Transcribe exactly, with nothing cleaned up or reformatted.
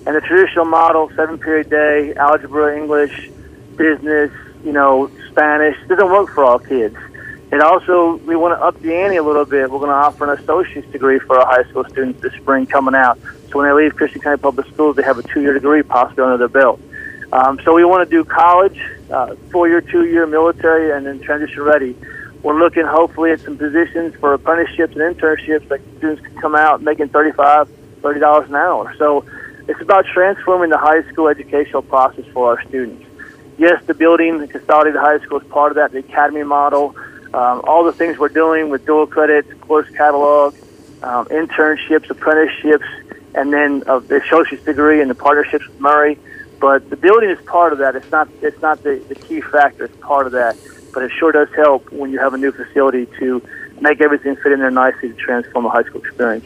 And the traditional model, seven-period day, algebra, English, business, you know, Spanish, doesn't work for all kids. And also, we want to up the ante a little bit. We're going to offer an associate's degree for our high school students this spring coming out. So when they leave Christian County Public Schools, they have a two-year degree possibly under their belt. Um, so we want to do college, uh, four-year, two-year, military, and then transition ready. We're looking hopefully at some positions for apprenticeships and internships that students can come out making thirty-five dollars, thirty dollars an hour. So it's about transforming the high school educational process for our students. Yes, the building, the consolidated high school is part of that, the academy model, um, all the things we're doing with dual credits, course catalog, um, internships, apprenticeships, and then uh, the associate's degree and the partnerships with Murray. But the building is part of that. It's not it's not the, the key factor. It's part of that. But it sure does help when you have a new facility to make everything fit in there nicely to transform a high school experience.